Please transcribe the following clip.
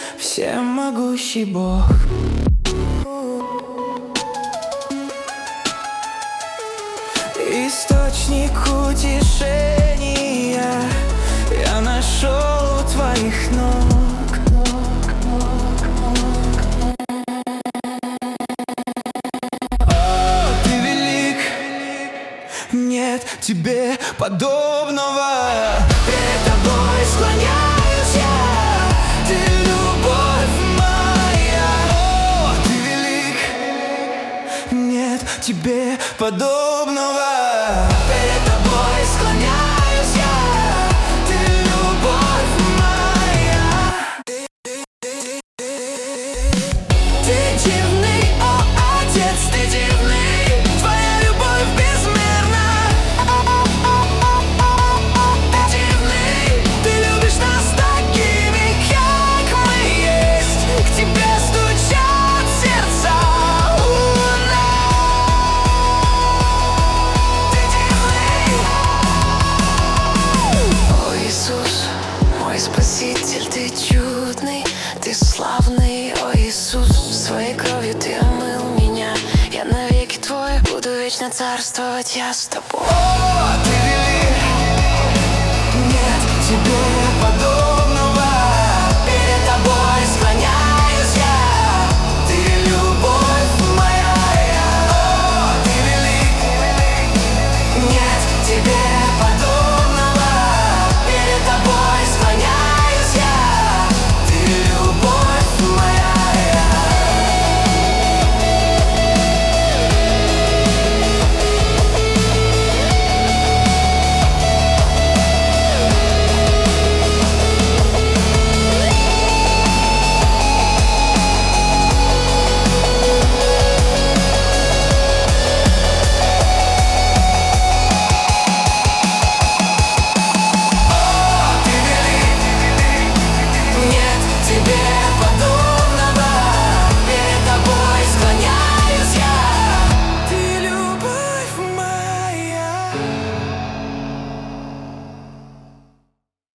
всемогущий Бог. Источник утешения я нашел у твоих ног. О, ты велик, нет тебе подобного. Перед тобой склоняюсь я, ты любовь моя. О, ты велик, нет тебе подобного. Перед тобой склоняюсь я, ты любовь моя. Ты дивный, о Отец, ты дивный, твоя любовь безмерна. Ты дивный, ты любишь нас такими, как мы есть. К тебе стучат сердца у нас. Ты дивный. О Иисус, мой Спаситель, ты чудный, ты славный. О Иисус, своей кровью ты омыл меня. Я навеки твой, буду вечно царствовать я с тобой. О, ты велик, нет тебе